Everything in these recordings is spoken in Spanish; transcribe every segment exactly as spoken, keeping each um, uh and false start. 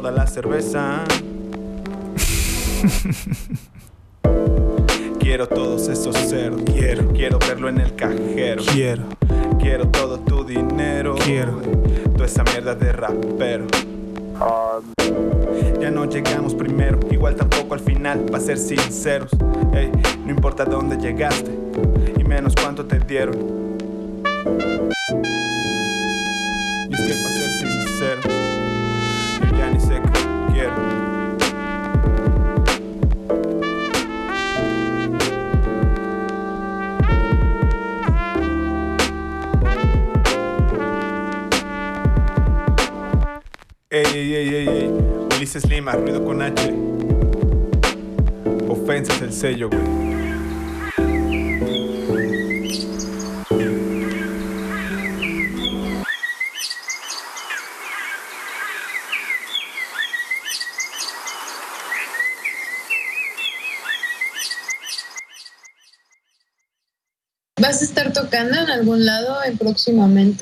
toda la cerveza. Quiero todos esos cerdos. Quiero, quiero verlo en el cajero. Quiero, quiero todo tu dinero. Quiero toda esa mierda de rapero. Ya no llegamos primero, igual tampoco al final, para ser sinceros. Ey, no importa dónde llegaste, y menos cuánto te dieron. Y es que para ser sincero, yo ya ni sé qué quiero. Ey, ey, ey, ey, ey, Ulises Lima, ruido con H. Ofensa es el sello, güey. ¿Vas a estar tocando en algún lado en próximamente?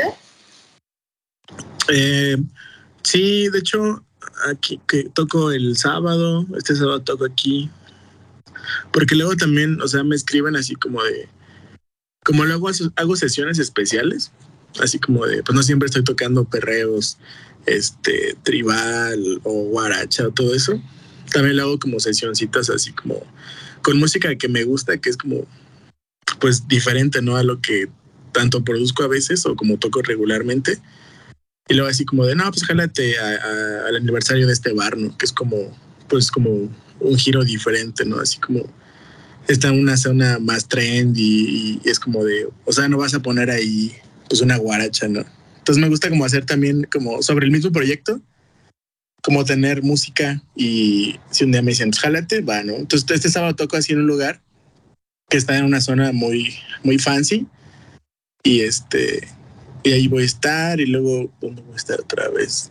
Eh, sí, de hecho, aquí que toco el sábado, este sábado toco aquí, porque luego también, o sea, me escriben así como de, como luego hago sesiones especiales, así como de, pues no siempre estoy tocando perreos, este, tribal o guaracha o todo eso, también le hago como sesioncitas así como con música que me gusta, que es como, pues diferente, ¿no? A lo que tanto produzco a veces o como toco regularmente. Y luego así como de, no, pues jálate a, a, al aniversario de este bar, ¿no? Que es como, pues como un giro diferente, ¿no? Así como está en una zona más trendy y es como de, o sea, no vas a poner ahí pues una guaracha, ¿no? Entonces me gusta como hacer también como sobre el mismo proyecto, como tener música y si un día me dicen, pues jálate, va, ¿no? Entonces este sábado toco así en un lugar que está en una zona muy, muy fancy y este... Y ahí voy a estar y luego, ¿dónde voy a estar otra vez?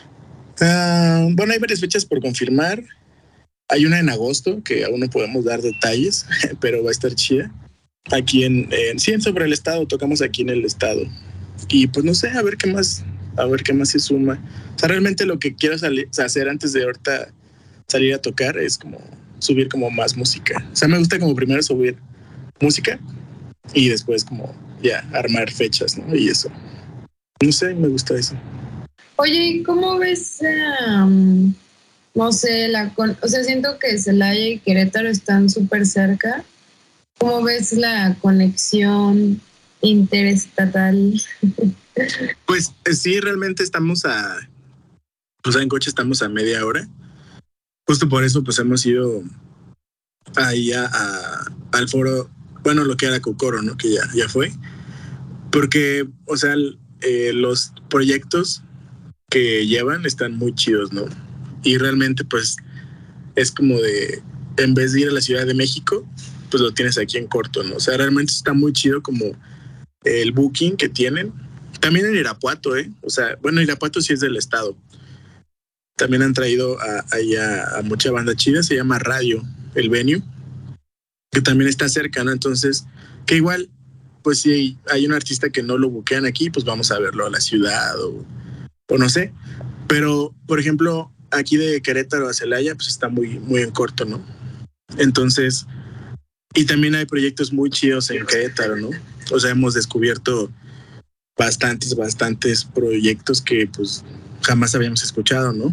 Uh, bueno, hay varias fechas por confirmar. Hay una en agosto que aún no podemos dar detalles, pero va a estar chida. Aquí en, en sí, en Sobre el Estado, tocamos aquí en el Estado. Y pues no sé, a ver qué más, a ver qué más se suma. O sea, realmente lo que quiero salir, hacer antes de ahorita salir a tocar es como subir como más música. O sea, me gusta como primero subir música y después como ya armar fechas, ¿no? Y eso. No sé, me gusta eso. Oye, ¿cómo ves, um, no sé, la con- o sea, siento que Celaya y Querétaro están súper cerca. ¿Cómo ves la conexión interestatal? Pues sí, realmente estamos a, pues en coche estamos a media hora. Justo por eso pues hemos ido ahí a, a, al foro, bueno, lo que era Cocoro, ¿no? Que ya, ya fue. Porque, o sea, eh, los proyectos que llevan están muy chidos, ¿no? Y realmente, pues, es como de, en vez de ir a la Ciudad de México, pues lo tienes aquí en corto, ¿no? O sea, realmente está muy chido como el booking que tienen. También en Irapuato, ¿eh? O sea, bueno, Irapuato sí es del estado. También han traído a, allá a mucha banda chida, se llama Radio, el venue, que también está cerca, ¿no? Entonces, que igual, pues si hay un artista que no lo buquean aquí, pues vamos a verlo a la ciudad o, o no sé. Pero, por ejemplo, aquí de Querétaro a Celaya, pues está muy, muy en corto, ¿no? Entonces, y también hay proyectos muy chidos en Querétaro, ¿no? O sea, hemos descubierto bastantes, bastantes proyectos que pues jamás habíamos escuchado, ¿no?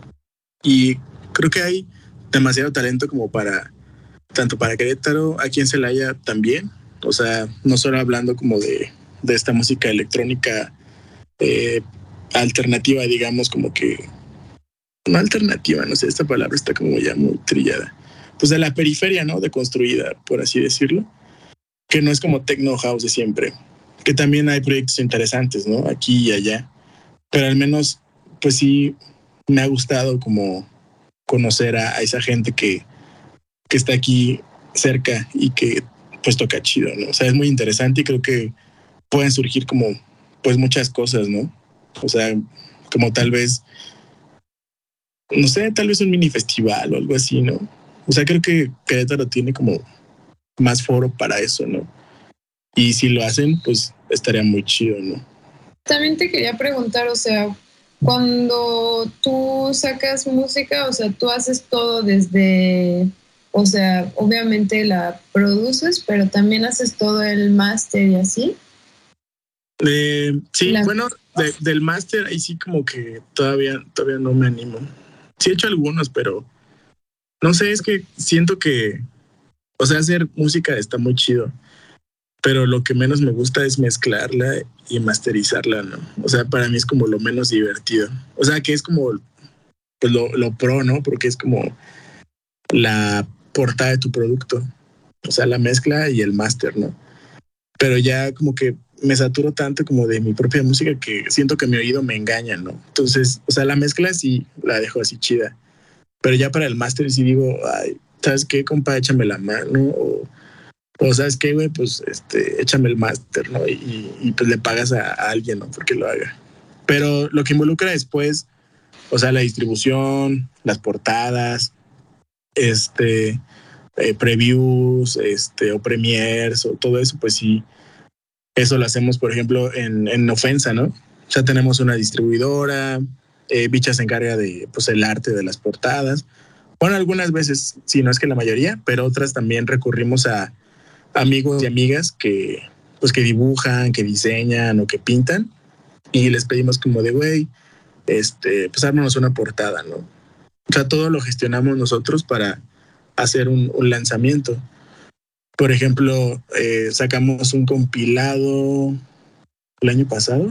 Y creo que hay demasiado talento como para, tanto para Querétaro, aquí en Celaya también. O sea, no solo hablando como de, de esta música electrónica eh, alternativa, digamos, como que, no alternativa, no sé, esta palabra está como ya muy trillada. Pues de la periferia, ¿no? Deconstruida, por así decirlo. Que no es como techno house de siempre. Que también hay proyectos interesantes, ¿no? Aquí y allá. Pero al menos, pues sí, me ha gustado como conocer a, a esa gente que, que está aquí cerca y que pues toca chido, ¿no? O sea, es muy interesante y creo que pueden surgir como pues muchas cosas, ¿no? O sea, como tal vez, no sé, tal vez un mini festival o algo así, ¿no? O sea, creo que Querétaro tiene como más foro para eso, ¿no? Y si lo hacen, pues estaría muy chido, ¿no? También te quería preguntar, o sea, cuando tú tú sacas música, o sea, tú haces todo desde, o sea, obviamente la produces, pero también haces todo el máster y así. Eh, sí, La- bueno, de, del máster ahí sí como que todavía, todavía no me animo. Sí he hecho algunos, pero no sé, es que siento que, o sea, hacer música está muy chido, pero lo que menos me gusta es mezclarla y masterizarla, ¿no? O sea, para mí es como lo menos divertido. O sea, que es como pues, lo, lo pro, ¿no? Porque es como la portada de tu producto. O sea, la mezcla y el máster, ¿no? Pero ya como que me saturo tanto como de mi propia música que siento que mi oído me engaña, ¿no? Entonces, o sea, la mezcla sí la dejo así chida. Pero ya para el máster sí digo, ay, ¿sabes qué, compa? Échame la mano. O, o ¿sabes qué, güey? Pues este, échame el máster, ¿no? Y, y pues le pagas a, a alguien, ¿no? Porque lo haga. Pero lo que involucra después, o sea, la distribución, las portadas, este, eh, previews, este, o premiers, o todo eso, pues sí, eso lo hacemos, por ejemplo, en, en Ofensa, ¿no? O sea, tenemos una distribuidora, eh, Bicha se encarga de, pues, el arte de las portadas. Bueno, algunas veces, sí, no es que la mayoría, pero otras también recurrimos a amigos y amigas que, pues, que dibujan, que diseñan o que pintan y les pedimos como de, güey, este, pues, ármanos una portada, ¿no? O sea, todo lo gestionamos nosotros para hacer un, un lanzamiento. Por ejemplo, eh, sacamos un compilado el año pasado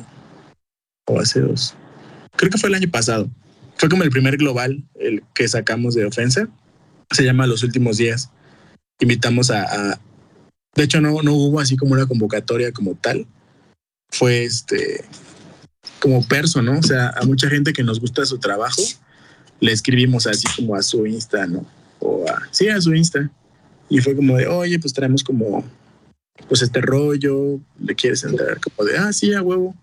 o hace dos. Creo que fue el año pasado. Fue como el primer global el que sacamos de Ofensa. Se llama Los Últimos Días. Invitamos a... a de hecho, no, no hubo así como una convocatoria como tal. Fue este como perso, ¿no? O sea, a mucha gente que nos gusta su trabajo, le escribimos así como a su Insta, ¿no? O a, sí, a su Insta. Y fue como de, oye, pues traemos como, pues este rollo, ¿le quieres entrar? Como de, ah, sí, a huevo.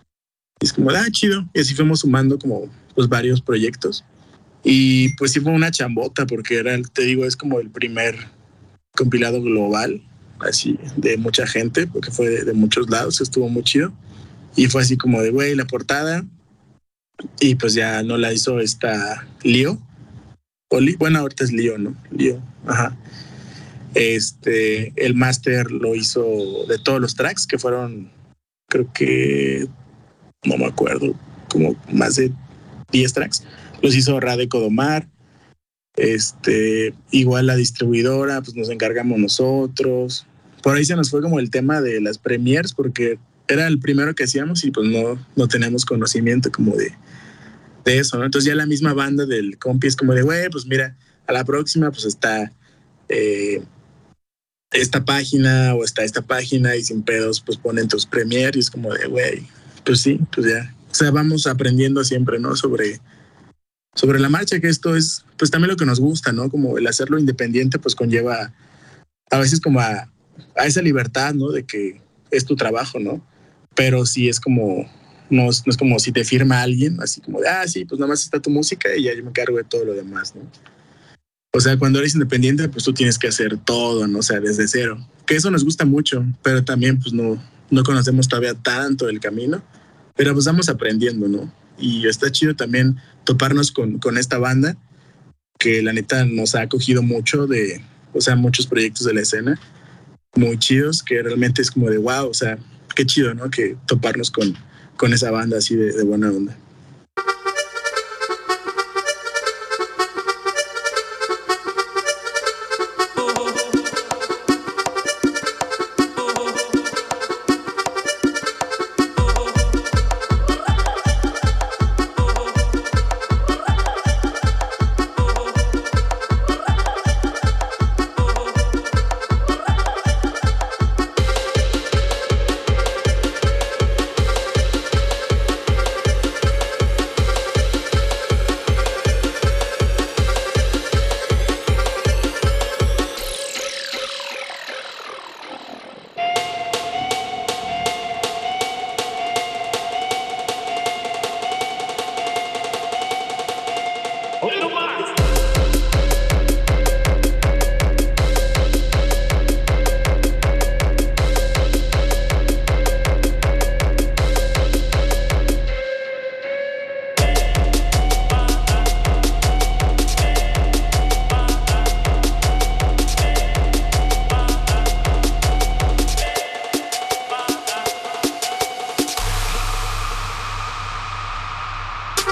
Y es como, ah, chido. Y así fuimos sumando como, pues varios proyectos. Y pues sí fue una chambota porque era, te digo, es como el primer compilado global, así, de mucha gente, porque fue de, de muchos lados, estuvo muy chido. Y fue así como de, güey, la portada. Y pues ya no la hizo esta Lío. O Li, bueno, ahorita es Lío, ¿no? Lío, ajá. Este, el máster lo hizo de todos los tracks, que fueron, creo que, no me acuerdo, como más de diez tracks. Los hizo Rade Codomar. Este, igual la distribuidora, pues nos encargamos nosotros. Por ahí se nos fue como el tema de las premiers, porque era el primero que hacíamos y pues no, no teníamos conocimiento como de, de eso, ¿no? Entonces ya la misma banda del compi es como de, güey, pues mira, a la próxima pues está eh, esta página o está esta página y sin pedos pues ponen tus premiers y es como de, güey, pues sí, pues ya. O sea, vamos aprendiendo siempre, ¿no? Sobre, sobre la marcha, que esto es pues también lo que nos gusta, ¿no? Como el hacerlo independiente pues conlleva a veces como a, a esa libertad, ¿no? De que es tu trabajo, ¿no? Pero sí es como, no es, no es como si te firma alguien, así como de, ah, sí, pues nada más está tu música y ya yo me encargo de todo lo demás, ¿no? O sea, cuando eres independiente, pues tú tienes que hacer todo, ¿no? O sea, desde cero. Que eso nos gusta mucho, pero también pues no, no conocemos todavía tanto el camino, pero pues vamos aprendiendo, ¿no? Y está chido también toparnos con, con esta banda, que la neta nos ha acogido mucho de, o sea, muchos proyectos de la escena, muy chidos, que realmente es como de wow, o sea, qué chido, ¿no? Que toparnos con, con esa banda así de, de buena onda.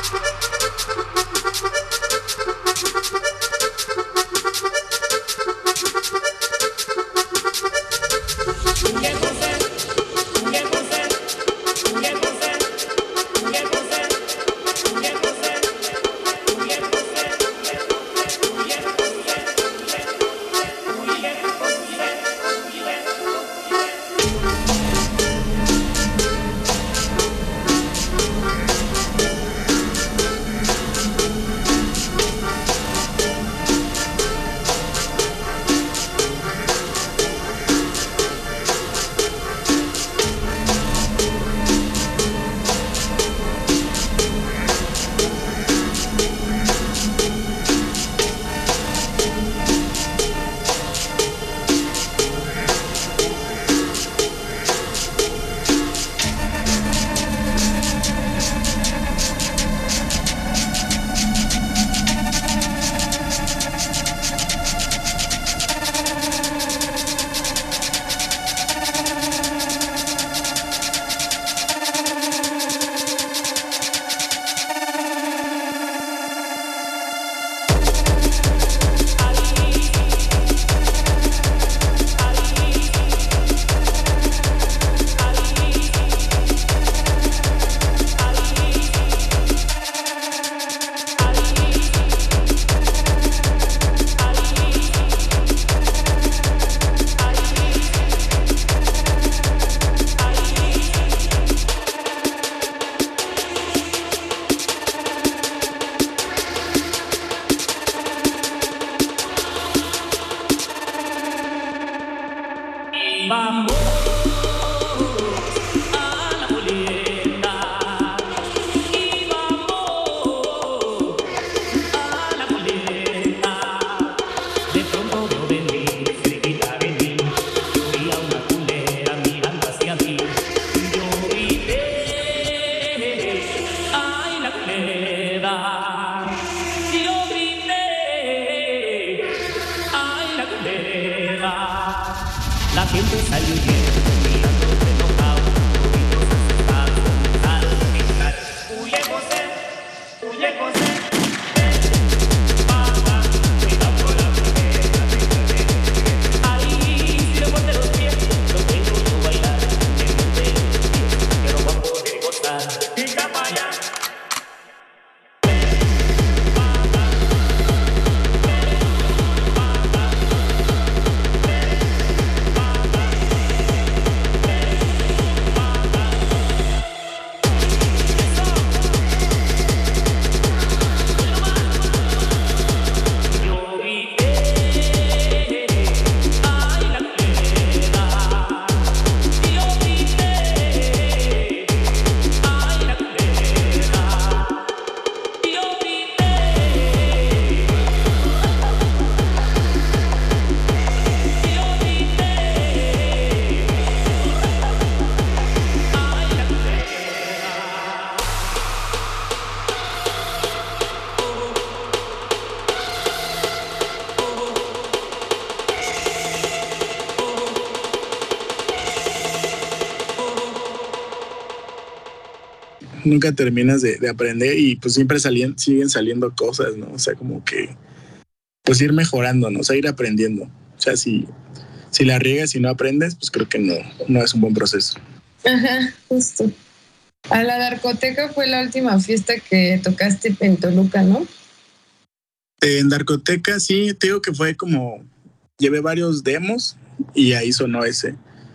Nunca terminas de, de aprender y pues siempre salien, siguen saliendo cosas, ¿no? O sea, como que pues ir mejorando, ¿no? O sea, ir aprendiendo. O sea, si, si la riegas y no aprendes, pues creo que no, no es un buen proceso. Ajá, justo. A la Darkoteca fue la última fiesta que tocaste en Toluca, ¿no? En Darkoteca sí, te digo que fue como, llevé varios demos y ahí sonó ese.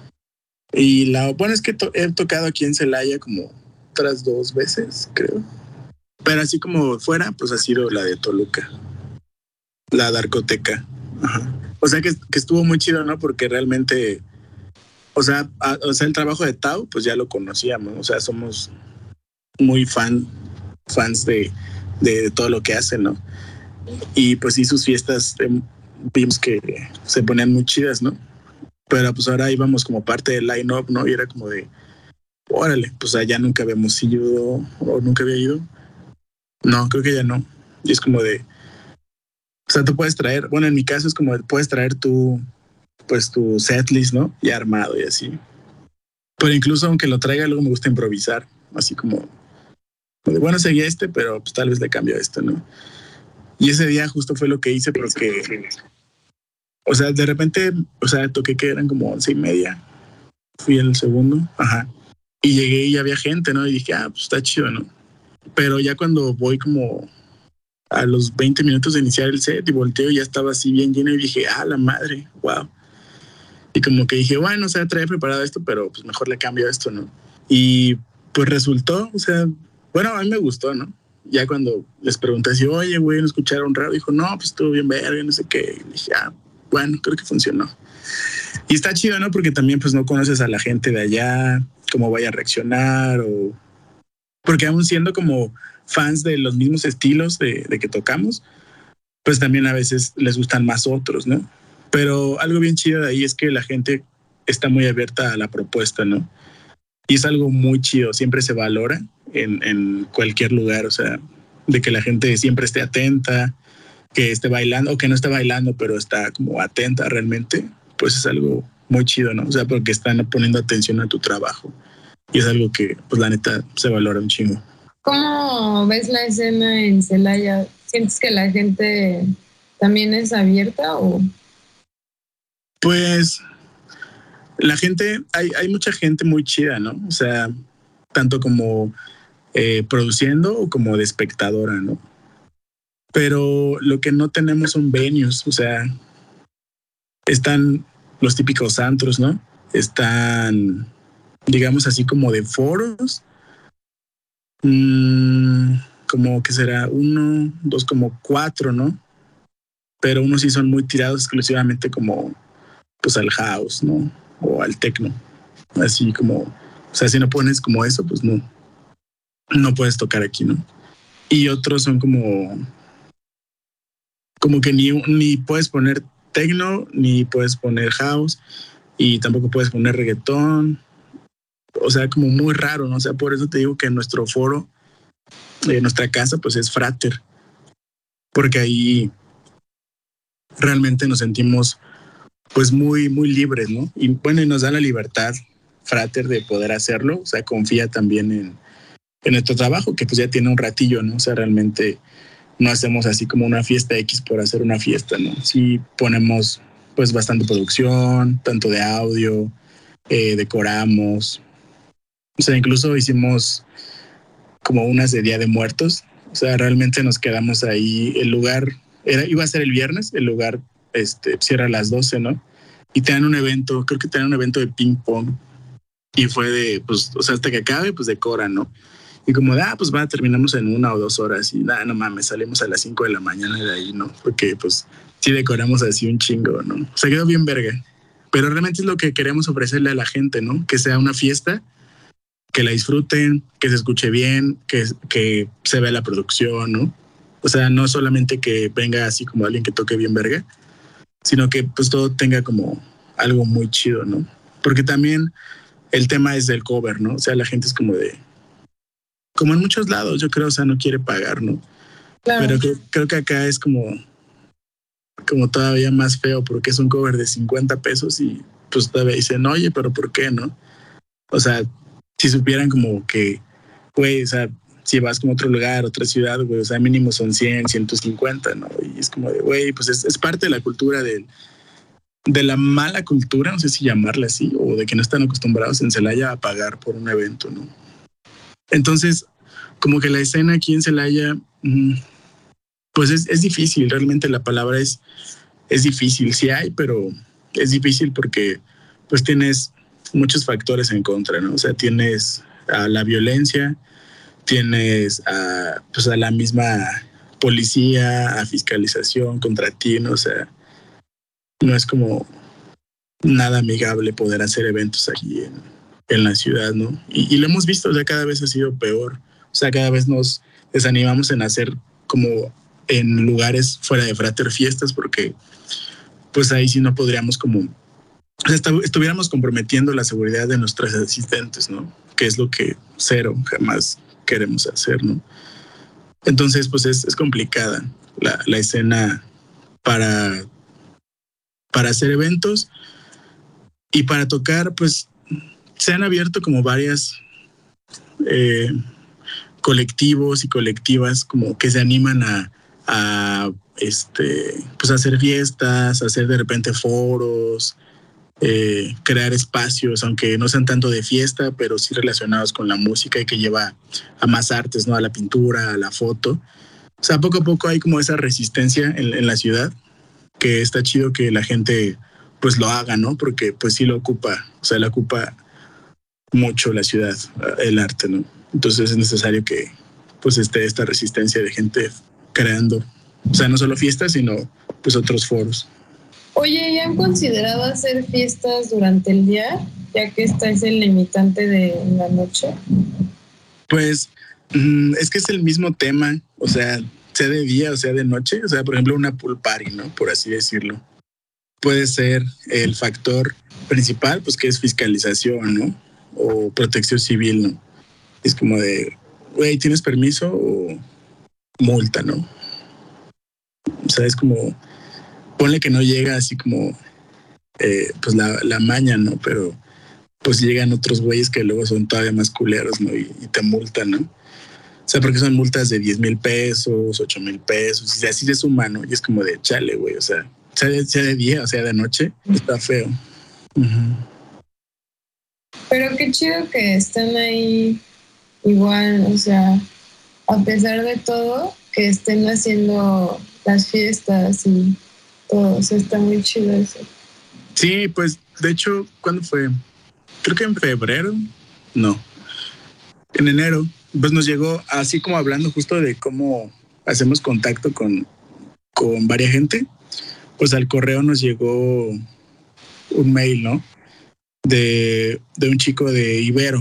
Y la bueno es que to, he tocado aquí en Celaya como otras dos veces, creo. Pero así como fuera, pues ha sido la de Toluca, la Darkoteca. Ajá. O sea que, que estuvo muy chido, ¿no? Porque realmente, o sea, a, o sea, el trabajo de Tao, pues ya lo conocíamos, o sea, somos muy fan, fans de, de, de todo lo que hace, ¿no? Y pues sí, sus fiestas eh, vimos que se ponían muy chidas, ¿no? Pero pues ahora íbamos como parte del line-up, ¿no? Y era como de, órale, pues allá nunca habíamos ido o nunca había ido. No, creo que ya no. Y es como de, o sea, tú puedes traer, bueno, en mi caso es como de, puedes traer tu, pues tu setlist, ¿no? Ya armado y así. Pero incluso aunque lo traiga, luego me gusta improvisar, así como, Bueno, seguía este, pero pues tal vez le cambio a esto, ¿no? Y ese día justo fue lo que hice porque, o sea, de repente, o sea, toqué que eran como once y media. Fui el segundo, ajá. Y llegué y ya había gente, ¿no? Y dije, ah, pues está chido, ¿no? Pero ya cuando voy como a los veinte minutos de iniciar el set y volteo, ya estaba así bien lleno y dije, ah, la madre, wow. Y como que dije, bueno, o sea, traía preparado esto, pero pues mejor le cambio esto, ¿no? Y pues resultó, o sea, bueno, a mí me gustó, ¿no? Ya cuando les pregunté si, oye, güey, ¿no escucharon raro? Dijo, no, pues estuvo bien verga, no sé qué. Y dije, ah, bueno, creo que funcionó. Y está chido, ¿no? Porque también pues no conoces a la gente de allá, cómo vaya a reaccionar o... Porque aún siendo como fans de los mismos estilos de, de que tocamos, pues también a veces les gustan más otros, ¿no? Pero algo bien chido de ahí es que la gente está muy abierta a la propuesta, ¿no? Y es algo muy chido, siempre se valora en, en cualquier lugar, o sea, de que la gente siempre esté atenta, que esté bailando o que no esté bailando, pero está como atenta realmente, pues es algo muy chido, ¿no? O sea, porque están poniendo atención a tu trabajo y es algo que, pues la neta, se valora un chingo. ¿Cómo ves la escena en Celaya? ¿Sientes que la gente también es abierta o...? Pues la gente, hay, hay mucha gente muy chida, ¿no? O sea, tanto como eh, produciendo o como de espectadora, ¿no? Pero lo que no tenemos son venues, o sea, están los típicos antros, ¿no? Están, digamos así, como de foros, mmm, como que será uno, dos, como cuatro, ¿no? Pero unos sí son muy tirados exclusivamente como, pues al house, ¿no? O al techno, así como, o sea, si no pones como eso, pues no, no puedes tocar aquí, ¿no? Y otros son como, como que ni, ni puedes poner techno, ni puedes poner house, y tampoco puedes poner reggaetón, o sea, como muy raro, ¿no? O sea, por eso te digo que nuestro foro, eh, nuestra casa, pues es Frater, porque ahí realmente nos sentimos pues muy, muy libres, ¿no? Y bueno, y nos da la libertad Frater de poder hacerlo, o sea, confía también en, en nuestro trabajo, que pues ya tiene un ratillo, ¿no? O sea, realmente no hacemos así como una fiesta X por hacer una fiesta, ¿no? Sí ponemos pues bastante producción, tanto de audio, eh, decoramos, o sea, incluso hicimos como unas de Día de Muertos, o sea, realmente nos quedamos ahí, el lugar, era, iba a ser el viernes, el lugar este, cierra a las doce, ¿no? Y te dan un evento, creo que te dan un evento de ping pong, y fue de, pues, o sea, hasta que acabe, pues decora, ¿no? Y como de, ah, pues va, terminamos en una o dos horas y nada, no mames, salimos a las cinco de la mañana de ahí, ¿no? Porque pues sí decoramos así un chingo, ¿no? O sea, quedó bien verga. Pero realmente es lo que queremos ofrecerle a la gente, ¿no? Que sea una fiesta, que la disfruten, que se escuche bien, que, que se vea la producción, ¿no? O sea, no solamente que venga así como alguien que toque bien verga, sino que pues todo tenga como algo muy chido, ¿no? Porque también el tema es del cover, ¿no? O sea, la gente es como de... Como en muchos lados, yo creo, o sea, no quiere pagar, ¿no? Claro. Pero creo, creo que acá es como, como todavía más feo porque es un cover de cincuenta pesos y pues todavía dicen, oye, pero ¿por qué, no? O sea, si supieran como que, güey, o sea, si vas como a otro lugar, otra ciudad, güey, o sea, mínimo son cien, ciento cincuenta, ¿no? Y es como de, güey, pues es, es parte de la cultura del, de la mala cultura, no sé si llamarla así, o de que no están acostumbrados en Celaya a pagar por un evento, ¿no? Entonces, como que la escena aquí en Celaya, pues es, es difícil, realmente la palabra es, es difícil, sí hay, pero es difícil porque pues tienes muchos factores en contra, ¿no? O sea, tienes a la violencia, tienes a, pues a la misma policía, a fiscalización contra ti, ¿no? O sea, no es como nada amigable poder hacer eventos aquí en, en la ciudad, ¿no? Y, y lo hemos visto, o sea, cada vez ha sido peor. O sea, cada vez nos desanimamos en hacer como en lugares fuera de Frater fiestas porque pues ahí sí no podríamos como, o sea, estuviéramos comprometiendo la seguridad de nuestros asistentes, ¿no? Que es lo que cero jamás queremos hacer, ¿no? Entonces, pues es, es complicada la, la escena para, para hacer eventos y para tocar, pues se han abierto como varias... Eh, colectivos y colectivas como que se animan a, a este, pues a hacer fiestas, a hacer de repente foros, eh, crear espacios, aunque no sean tanto de fiesta, pero sí relacionados con la música y que lleva a más artes, ¿no? A la pintura, a la foto. O sea, poco a poco hay como esa resistencia en, en la ciudad, que está chido que la gente pues lo haga, ¿no? Porque pues sí lo ocupa, o sea, le ocupa mucho la ciudad, el arte, ¿no? Entonces es necesario que pues esté esta resistencia de gente creando, o sea, no solo fiestas, sino pues otros foros. Oye, ¿y han considerado hacer fiestas durante el día, ya que está ese limitante de la noche? Pues es que es el mismo tema, o sea, sea de día o sea de noche, o sea, por ejemplo, una pool party, ¿no? Por así decirlo. Puede ser el factor principal, pues que es fiscalización, ¿no? O protección civil, ¿no? Es como de, güey, ¿tienes permiso o multa, ¿no? O sea, es como, ponle que no llega así como, eh, pues la, la maña, ¿no? Pero pues llegan otros güeyes que luego son todavía más culeros, ¿no? Y, y te multan, ¿no? O sea, porque son multas de diez mil pesos, ocho mil pesos, y así se suma, ¿no? Y es como de chale, güey, o sea, sea de, sea de día o sea de noche, está feo. Uh-huh. Pero qué chido que estén ahí igual, o sea, a pesar de todo, que estén haciendo las fiestas y todo, o sea, está muy chido eso. Sí, pues, de hecho, ¿cuándo fue? Creo que en febrero, no, en enero, pues nos llegó así como hablando justo de cómo hacemos contacto con, con varias gente, pues al correo nos llegó un mail, ¿no? De, de un chico de Ibero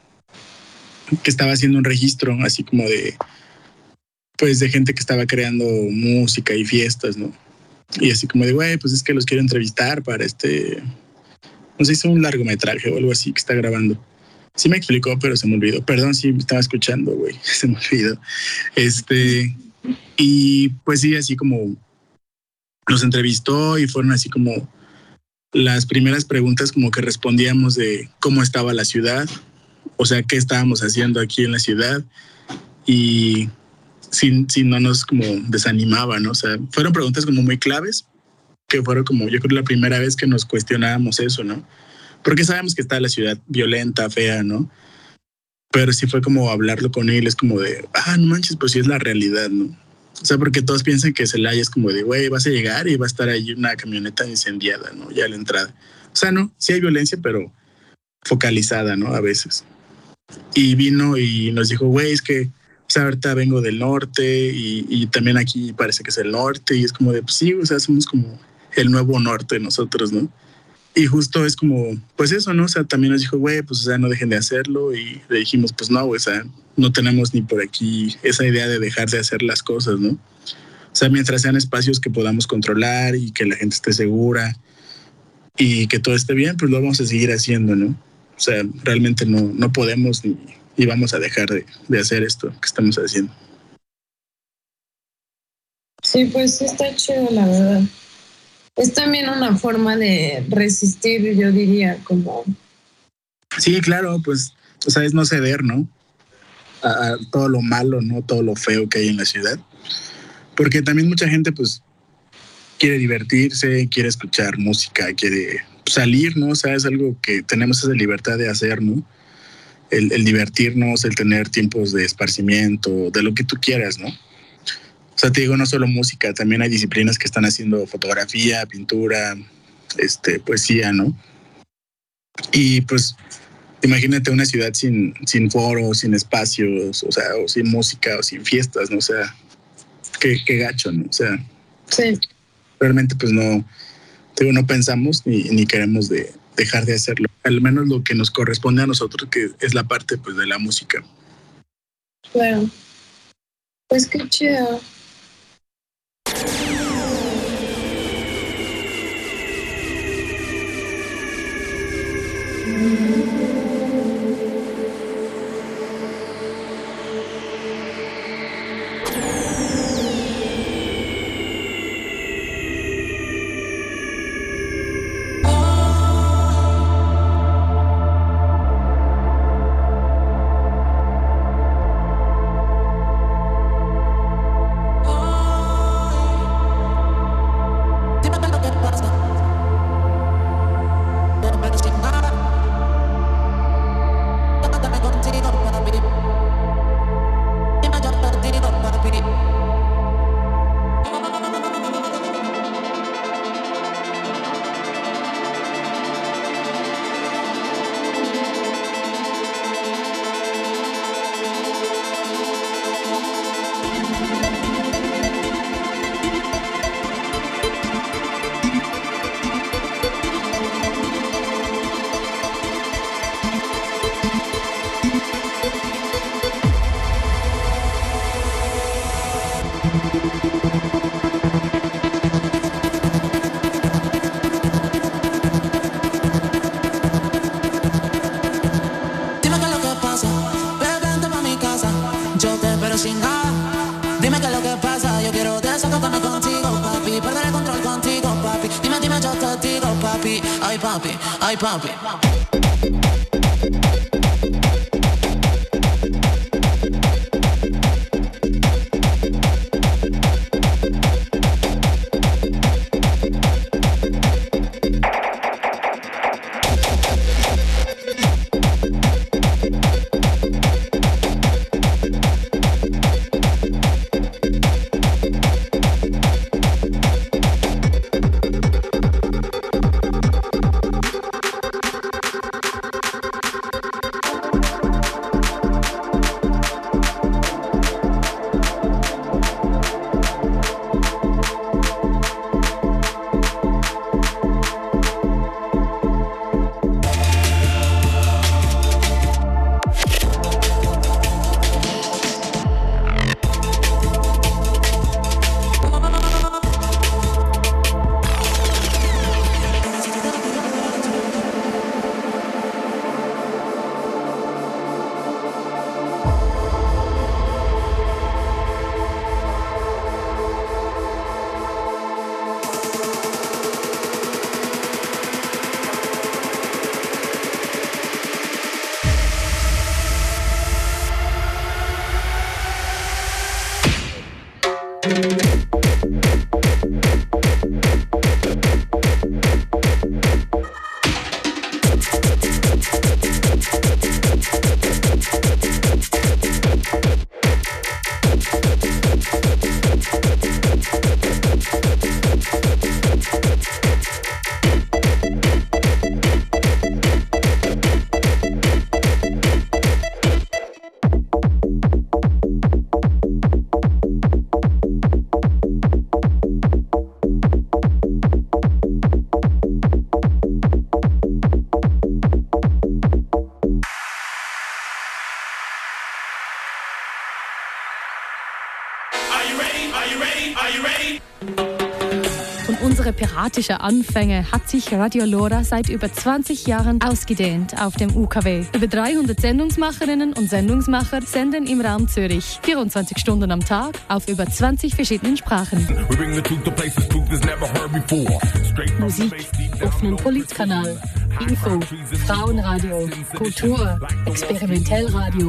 que estaba haciendo un registro así como de, pues de gente que estaba creando música y fiestas, ¿no? Y así como de, güey, pues es que los quiero entrevistar para este, no sé, hizo un largometraje o algo así que está grabando. Sí me explicó, pero se me olvidó. Perdón si me estaba escuchando, güey, se me olvidó. Este, y pues sí, así como nos entrevistó y fueron así como las primeras preguntas como que respondíamos de cómo estaba la ciudad, o sea, qué estábamos haciendo aquí en la ciudad y si, si no nos como desanimaba, ¿no? O sea, fueron preguntas como muy claves, que fueron como, yo creo, la primera vez que nos cuestionábamos eso, ¿no? Porque sabemos que está la ciudad violenta, fea, ¿no? Pero sí fue como hablarlo con él, es como de, ah, no manches, pues sí es la realidad, ¿no? O sea, porque todos piensan que Celaya es como de, güey, vas a llegar y va a estar ahí una camioneta incendiada, ¿no? Ya a la entrada. O sea, no, sí hay violencia, pero focalizada, ¿no? A veces. Y vino y nos dijo, güey, es que, o sea, ahorita vengo del norte y, y también aquí parece que es el norte y es como de, pues sí, o sea, somos como el nuevo norte nosotros, ¿no? Y justo es como, pues eso, ¿no? O sea, también nos dijo, güey, pues o sea, no dejen de hacerlo y le dijimos, pues no, o sea, no tenemos ni por aquí esa idea de dejar de hacer las cosas, ¿no? O sea, mientras sean espacios que podamos controlar y que la gente esté segura y que todo esté bien, pues lo vamos a seguir haciendo, ¿no? O sea, realmente no, no podemos ni, ni vamos a dejar de, de hacer esto que estamos haciendo. Sí, pues está chido, la verdad. Es también una forma de resistir, yo diría, como... Sí, claro, pues, o sea, es no ceder, ¿no? A, a todo lo malo, ¿no? Todo lo feo que hay en la ciudad. Porque también mucha gente, pues, quiere divertirse, quiere escuchar música, quiere salir, ¿no? O sea, es algo que tenemos esa libertad de hacer, ¿no? El, el divertirnos, el tener tiempos de esparcimiento, de lo que tú quieras, ¿no? O sea, te digo, no solo música, también hay disciplinas que están haciendo fotografía, pintura, este, poesía, ¿no? Y pues, imagínate una ciudad sin, sin foros, sin espacios, o sea, o sin música, o sin fiestas, ¿no? O sea, qué, qué gacho, ¿no? O sea, sí. Realmente pues no, digo, no pensamos ni, ni queremos de dejar de hacerlo. Al menos lo que nos corresponde a nosotros, que es la parte pues de la música. Claro. Pues qué chido. Sin nada, dime qué es lo que pasa. Yo quiero desacatarme contigo, papi. Perder el control contigo, papi. Dime, dime, yo te digo, papi. Ay, papi, ay, papi. Unsere piratische Anfänge hat sich Radio Lora seit über zwanzig Jahren ausgedehnt auf dem U K W. Über dreihundert Sendungsmacherinnen und Sendungsmacher senden im Raum Zürich vierundzwanzig Stunden am Tag auf über zwanzig verschiedenen Sprachen. Musik auf einem Politkanal, Info, Frauenradio, Kultur, Experimentellradio.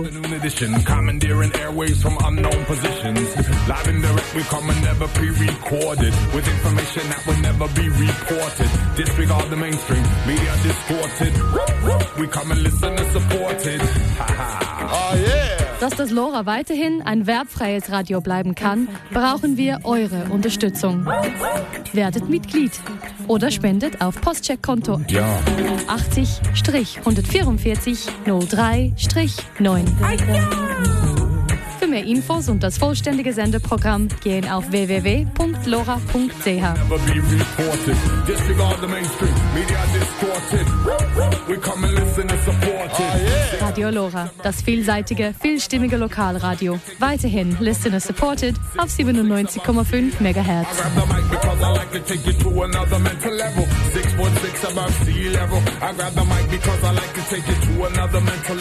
Will never be reported. Disregard the mainstream, media distorted. We come and listen and support it. Oh yeah! Dass das Lora weiterhin ein werbfreies Radio bleiben kann, brauchen wir eure Unterstützung. Werdet Mitglied oder spendet auf Postcheckkonto ja. achtzig hundertvierundvierzig null drei neun. Für mehr Infos und das vollständige Sendeprogramm gehen auf w w w punkt lora punkt c h. Radio Lora, das vielseitige, vielstimmige Lokalradio. Weiterhin Listener Supported auf siebenundneunzig Komma fünf Megahertz.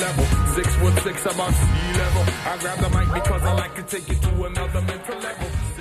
Because I like to take it to another mental level.